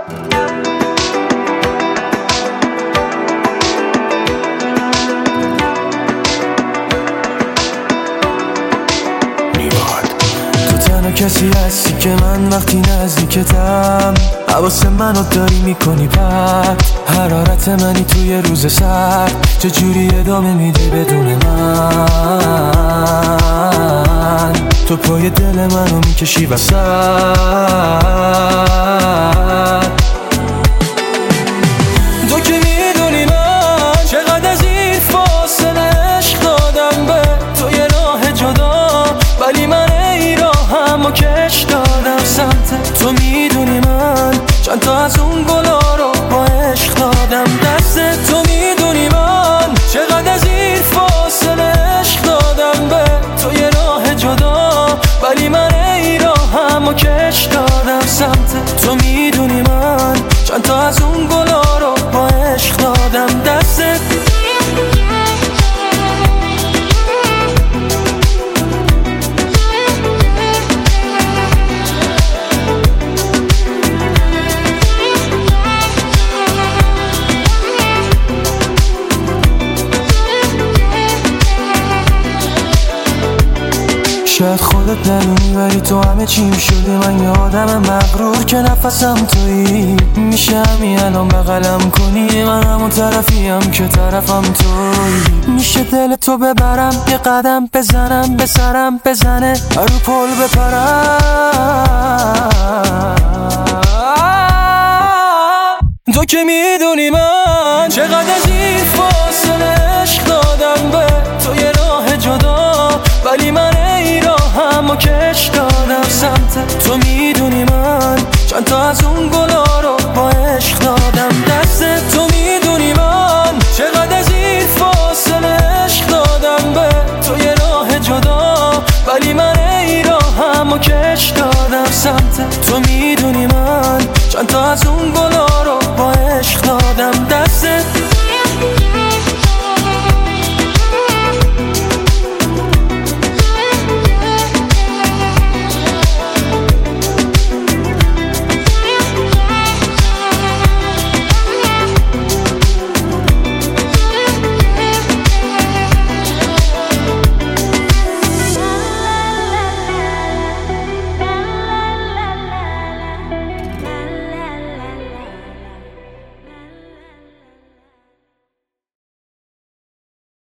کسی هستی که من وقتی نزدیکتم حواس منو داری میکنی پرت، حرارت منی توی روز سرد، چجوری ادامه میدی بدون من؟ تو پای دل منو میکشی وسط، تو که میدونی من چقدر از این فاصله عشق دادم به توی راه جدا، ولی من اما کش دادم سمت تو. میدونی من چند تا از اون گلا رو با عشق دادم دست تو. میدونی من چقدر از این فاصله عشق دادم به توی راه جدا، ولی من ای راه همو کش دادم سمت تو. میدونی من چند تا از اون گلا رو با عشق دادم دست. شاید خودت ندونی ولی تو همه چیم شده. من یه آدم مغرور که نفسم تویی، میشه همین الان بغلم کنی، من همون طرفیم که طرفم تویی. میشه دل تو ببرم یه قدم بزنم به سرم بزنه رو پل بپرم. تو که میدونی من چقدر از این فاصله عشق دادم به توی راه جدا، ولی من ای راه همو کش دادم سمت تو. میدونی من چند تا از اون گلا رو با عشق دادم دست تو. میدونی من چقدر از این فاصله عشق دادم به توی راه جدا، ولی من ای راه همو کش دادم سمت تو. میدونی من چند تا از اون گلا رو با عشق دادم دست.